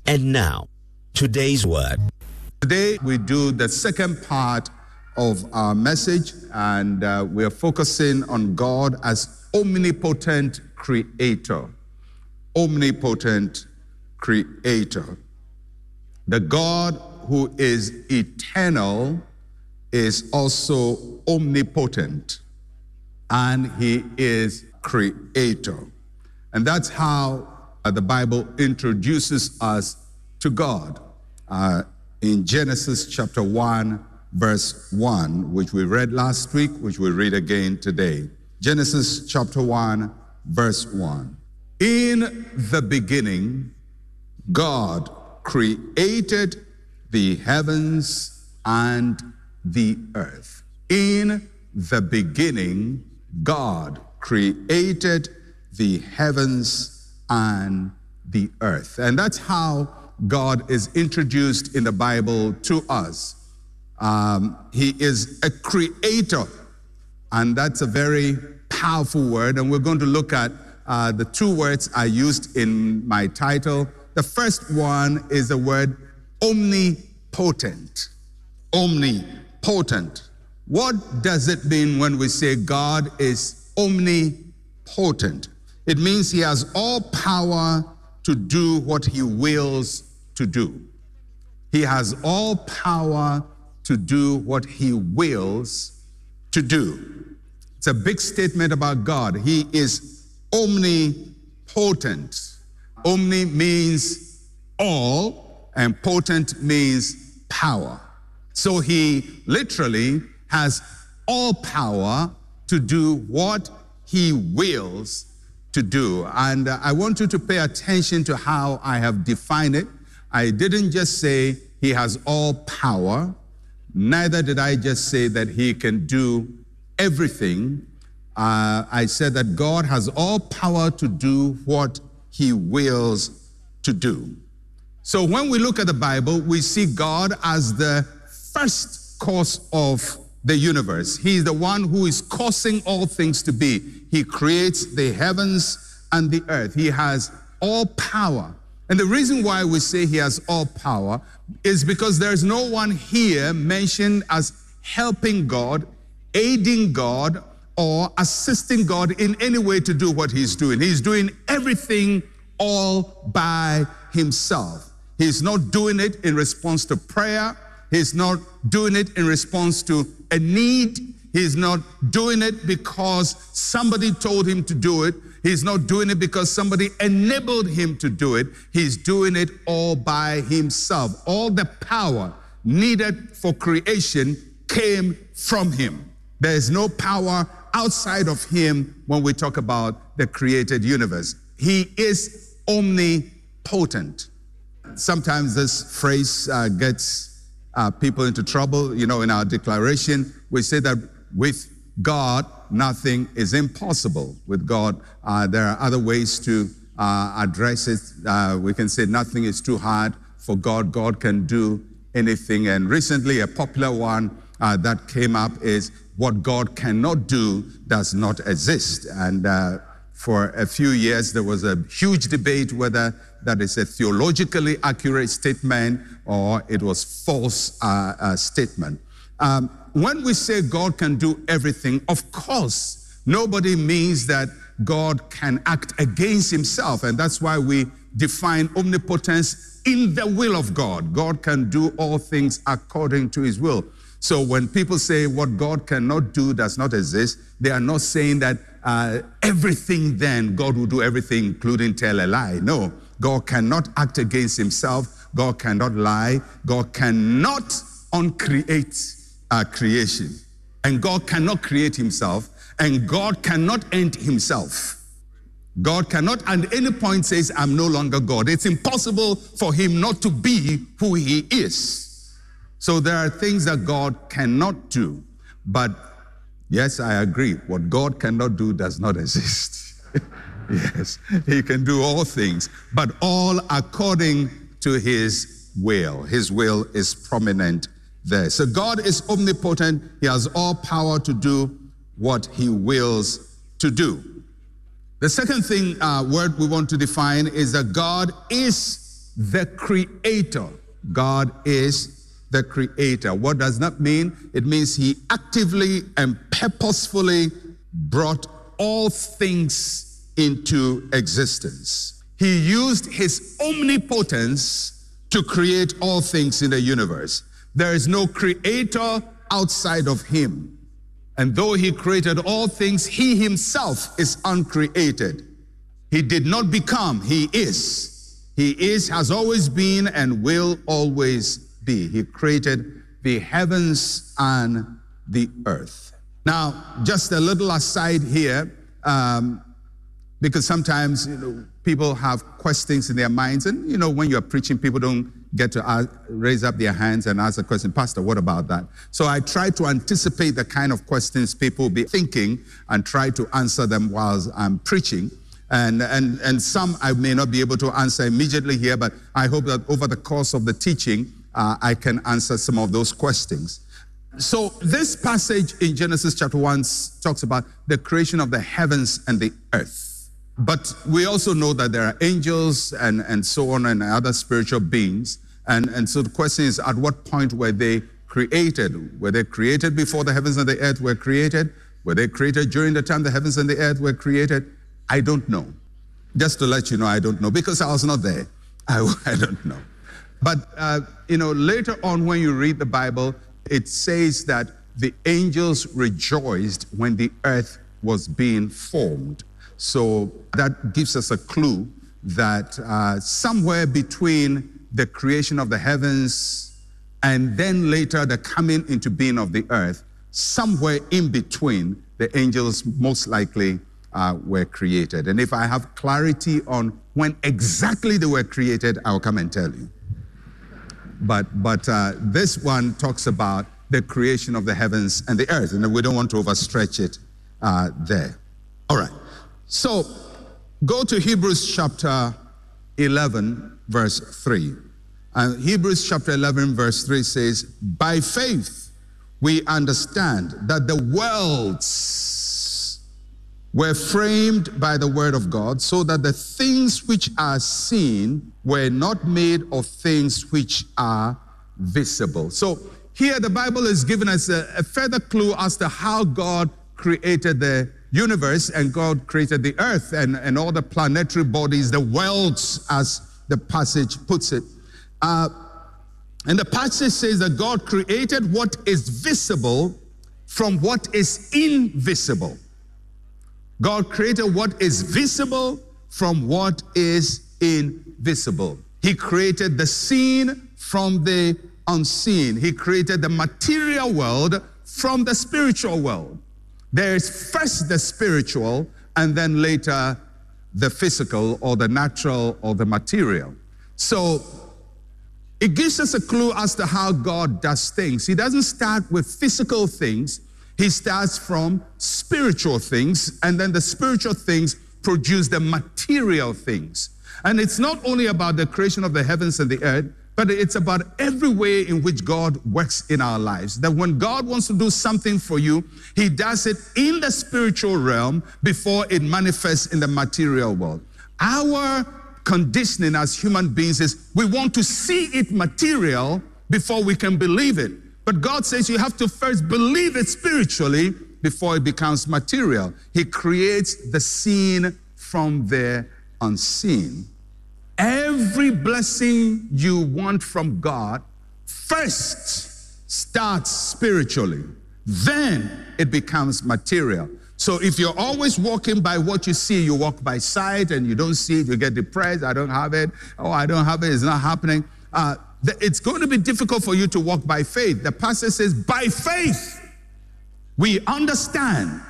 And now, today's word. Today we do the second part of our message, and we are focusing on God as omnipotent creator. Omnipotent creator. The God who is eternal is also omnipotent, and he is creator. And that's how the Bible introduces us to God. In Genesis chapter 1, verse 1, which we read last week, which we read again today. Genesis chapter 1, verse 1. In the beginning, God created the heavens and the earth. In the beginning, God created the heavens and the earth. And that's how God is introduced in the Bible to us. He is a creator, and that's a very powerful word. And we're going to look at the two words I used in my title. The first one is the word omnipotent. Omnipotent. What does it mean when we say God is omnipotent? It means he has all power to do what he wills to do. He has all power to do what he wills to do. It's a big statement about God. He is omnipotent. Omni means all, and potent means power. So he literally has all power to do what he wills to do. And I want you to pay attention to how I have defined it. I didn't just say he has all power, neither did I just say that he can do everything. I said that God has all power to do what he wills to do. So when we look at the Bible, we see God as the first cause of the universe. He's the one who is causing all things to be. He creates the heavens and the earth. He has all power. And the reason why we say he has all power is because there's no one here mentioned as helping God, aiding God, or assisting God in any way to do what he's doing. He's doing everything all by himself. He's not doing it in response to prayer. He's not doing it in response to a need. He's not doing it because somebody told him to do it. He's not doing it because somebody enabled him to do it. He's doing it all by himself. All the power needed for creation came from him. There is no power outside of him when we talk about the created universe. He is omnipotent. Sometimes this phrase gets people into trouble. You know, in our declaration, we say that with God, nothing is impossible. With God, there are other ways to address it. We can say nothing is too hard for God. God can do anything. And recently, a popular one that came up is what God cannot do does not exist. And for a few years, there was a huge debate whether that is a theologically accurate statement or it was false statement. When we say God can do everything, of course, nobody means that God can act against himself. And that's why we define omnipotence in the will of God. God can do all things according to his will. So when people say what God cannot do does not exist, they are not saying that everything then, God will do everything, including tell a lie. No, God cannot act against himself. God cannot lie. God cannot uncreate creation. And God cannot create himself. And God cannot end himself. God cannot at any point says, I'm no longer God. It's impossible for him not to be who he is. So there are things that God cannot do. But yes, I agree. What God cannot do does not exist. Yes, he can do all things, but all according to his will. His will is prominent there. So God is omnipotent. He has all power to do what he wills to do. The second thing, word we want to define is that God is the creator. God is the creator. What does that mean? It means he actively and purposefully brought all things into existence. He used his omnipotence to create all things in the universe. There is no creator outside of him. And though he created all things, he himself is uncreated. He did not become, he is. He is, has always been, and will always be. He created the heavens and the earth. Now, just a little aside here, because sometimes people have questions in their minds, and when you're preaching, people don't get to raise up their hands and ask a question, Pastor, what about that? So I try to anticipate the kind of questions people will be thinking and try to answer them while I'm preaching. And some I may not be able to answer immediately here, but I hope that over the course of the teaching, I can answer some of those questions. So this passage in Genesis chapter 1 talks about the creation of the heavens and the earth. But we also know that there are angels and so on and other spiritual beings. And so the question is, at what point were they created? Were they created before the heavens and the earth were created? Were they created during the time the heavens and the earth were created? I don't know. Just to let you know, I don't know, because I was not there. I don't know. But, later on when you read the Bible, it says that the angels rejoiced when the earth was being formed. So that gives us a clue that somewhere between the creation of the heavens and then later the coming into being of the earth, somewhere in between, the angels most likely were created. And if I have clarity on when exactly they were created, I'll come and tell you. But this one talks about the creation of the heavens and the earth, and we don't want to overstretch it there. All right. So go to Hebrews chapter 11, verse 3. Hebrews chapter 11, verse 3 says, by faith we understand that the worlds were framed by the word of God, so that the things which are seen were not made of things which are visible. So here the Bible is giving us a further clue as to how God created the universe, and God created the earth and all the planetary bodies, the worlds, as the passage puts it. And the passage says that God created what is visible from what is invisible. God created what is visible from what is invisible. He created the seen from the unseen. He created the material world from the spiritual world. There is first the spiritual, and then later the physical or the natural or the material. So it gives us a clue as to how God does things. He doesn't start with physical things. He starts from spiritual things, and then the spiritual things produce the material things. And it's not only about the creation of the heavens and the earth, but it's about every way in which God works in our lives. That when God wants to do something for you, he does it in the spiritual realm before it manifests in the material world. Our conditioning as human beings is we want to see it material before we can believe it. But God says you have to first believe it spiritually before it becomes material. He creates the seen from the unseen. Every blessing you want from God first starts spiritually. Then it becomes material. So if you're always walking by what you see, you walk by sight and you don't see it, you get depressed, I don't have it, oh, I don't have it, it's not happening. It's going to be difficult for you to walk by faith. The passage says, by faith, we understand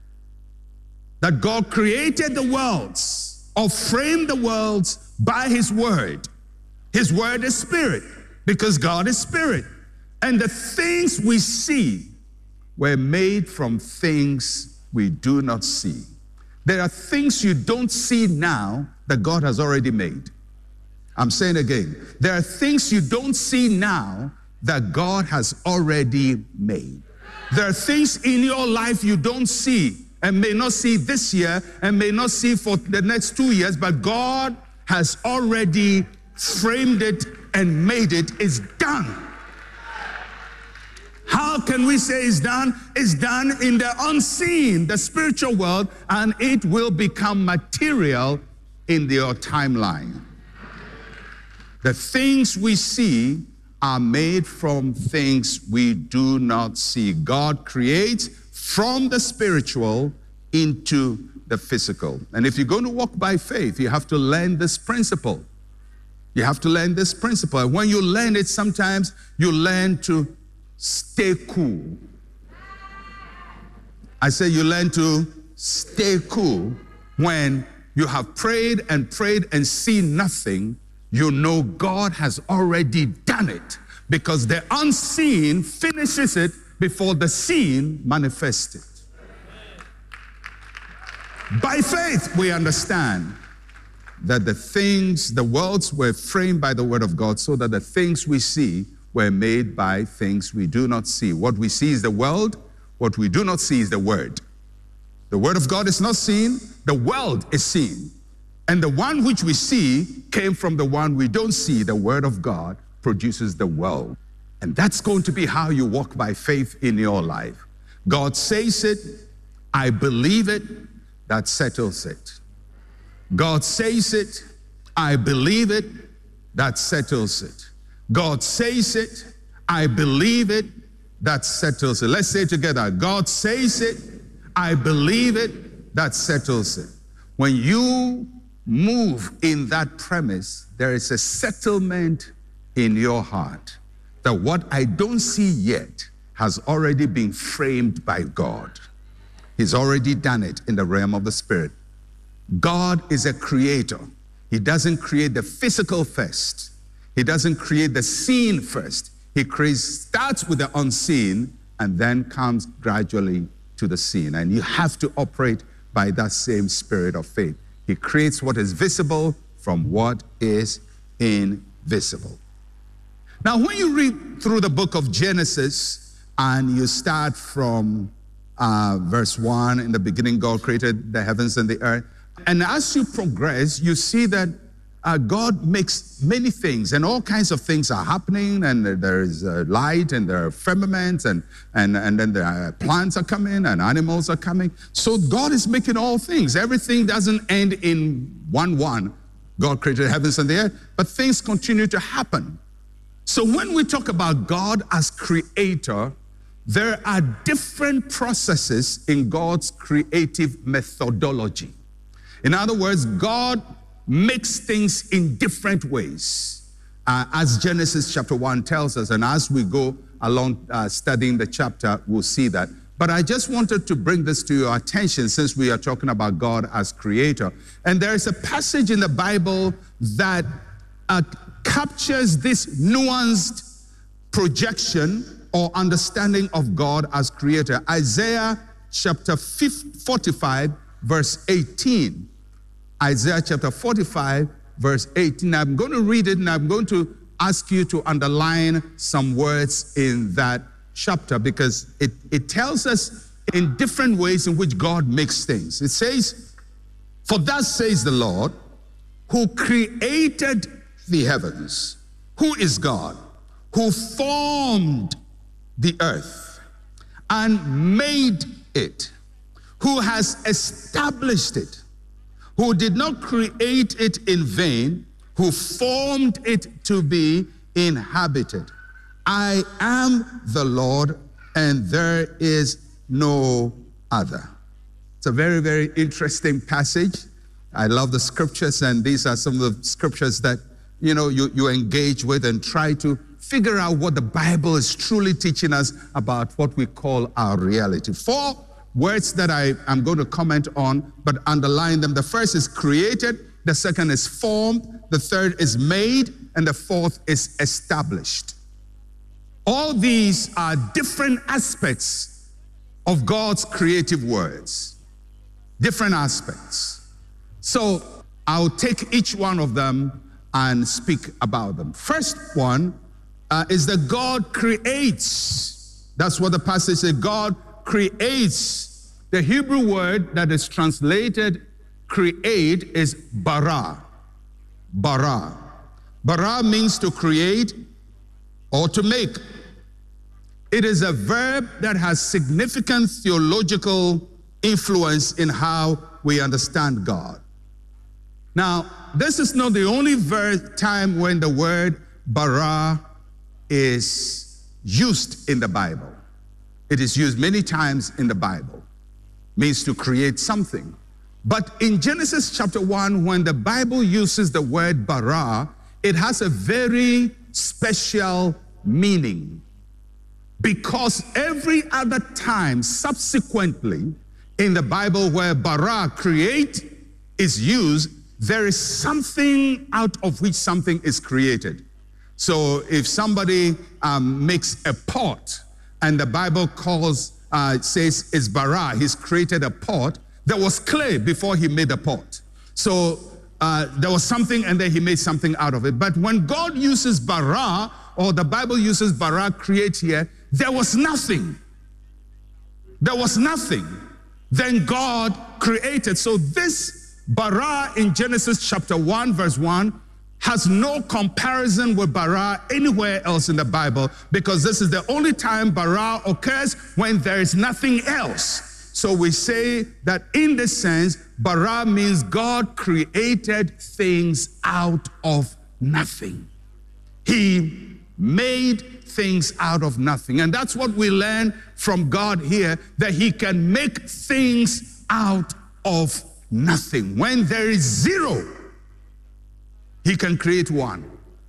that God created the worlds or framed the worlds by his word. His word is spirit, because God is spirit. And the things we see were made from things we do not see. There are things you don't see now that God has already made. I'm saying again, there are things you don't see now that God has already made. There are things in your life you don't see and may not see this year and may not see for the next 2 years, but God has already framed it, and made it is done. How can we say it's done? It's done in the unseen, the spiritual world, and it will become material in your timeline. The things we see are made from things we do not see. God creates from the spiritual into the physical. And if you're going to walk by faith, you have to learn this principle. You have to learn this principle. And when you learn it, sometimes you learn to stay cool. I say you learn to stay cool when you have prayed and seen nothing. You know God has already done it, because the unseen finishes it before the seen manifests it. By faith, we understand that the worlds were framed by the word of God, so that the things we see were made by things we do not see. What we see is the world. What we do not see is the word. The word of God is not seen. The world is seen. And the one which we see came from the one we don't see. The word of God produces the world. And that's going to be how you walk by faith in your life. God says it, I believe it, that settles it. God says it, I believe it, that settles it. God says it, I believe it, that settles it. Let's say it together. God says it, I believe it, that settles it. When you move in that premise, there is a settlement in your heart that what I don't see yet has already been framed by God. He's already done it in the realm of the spirit. God is a creator. He doesn't create the physical first. He doesn't create the seen first. He starts with the unseen and then comes gradually to the seen. And you have to operate by that same spirit of faith. He creates what is visible from what is invisible. Now, when you read through the book of Genesis and you start from verse 1, in the beginning God created the heavens and the earth. And as you progress, you see that God makes many things, and all kinds of things are happening, and there is light, and there are firmaments, and then there are plants are coming, and animals are coming. So God is making all things. Everything doesn't end in 1-1. God created the heavens and the earth, but things continue to happen. So when we talk about God as creator, there are different processes in God's creative methodology. In other words, God makes things in different ways, as Genesis chapter 1 tells us. And as we go along studying the chapter, we'll see that. But I just wanted to bring this to your attention since we are talking about God as creator. And there is a passage in the Bible that captures this nuanced projection or understanding of God as creator. Isaiah chapter 45, verse 18. Isaiah chapter 45, verse 18. I'm going to read it, and I'm going to ask you to underline some words in that chapter, because it tells us in different ways in which God makes things. It says, "For thus says the Lord, who created the heavens." Who is God? Who formed the earth and made it, who has established it, who did not create it in vain, who formed it to be inhabited. I am the Lord, and there is no other. It's a very, very interesting passage. I love the scriptures, and these are some of the scriptures that you engage with and try to figure out what the Bible is truly teaching us about what we call our reality. 4 words that I am going to comment on, but underline them. The first is created, the second is formed, the third is made, and the fourth is established. All these are different aspects of God's creative words. Different aspects. So I'll take each one of them and speak about them. First one is that God creates. That's what the passage says. God creates. The Hebrew word that is translated create is bara. Bara. Bara means to create or to make. It is a verb that has significant theological influence in how we understand God. Now, this is not the only time when the word bara is used in the Bible. It is used many times in the Bible. It means to create something. But in Genesis chapter 1, when the Bible uses the word bara, it has a very special meaning. Because every other time subsequently in the Bible where bara, create, is used, there is something out of which something is created. So if somebody makes a pot and the Bible says it's bara, he's created a pot, there was clay before he made a pot. So there was something and then he made something out of it. But when God uses bara, or the Bible uses bara, create here, there was nothing. There was nothing. Then God created. So this bara in Genesis chapter 1 verse 1 has no comparison with bara anywhere else in the Bible, because this is the only time bara occurs when there is nothing else. So we say that in this sense, bara means God created things out of nothing. He made things out of nothing. And that's what we learn from God here, that he can make things out of nothing. When there is zero, he can create one.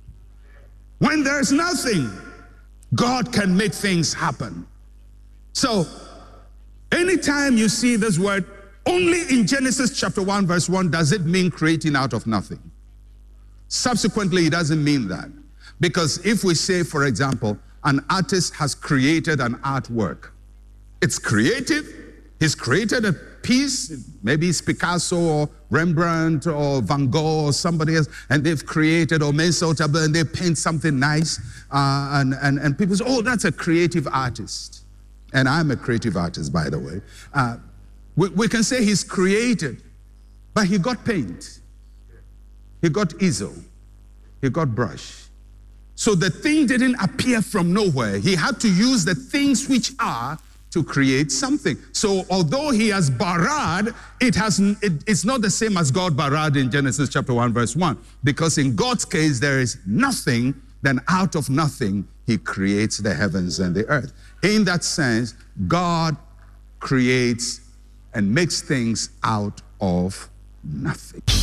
When there is nothing, God can make things happen. So anytime you see this word, only in Genesis chapter 1 verse 1 does it mean creating out of nothing. Subsequently, it doesn't mean that. Because if we say, for example, an artist has created an artwork, it's creative. He's created a piece, maybe it's Picasso or Rembrandt or Van Gogh or somebody else, and they've created, or Minnesota, and they paint something nice, and people say, oh, that's a creative artist. And I'm a creative artist, by the way. We can say he's created, but he got paint, he got easel, he got brush. So the thing didn't appear from nowhere. He had to use the things which are to create something. So although he has barad, it's not the same as God barad in Genesis chapter 1 verse 1. Because in God's case, there is nothing, then out of nothing, he creates the heavens and the earth. In that sense, God creates and makes things out of nothing.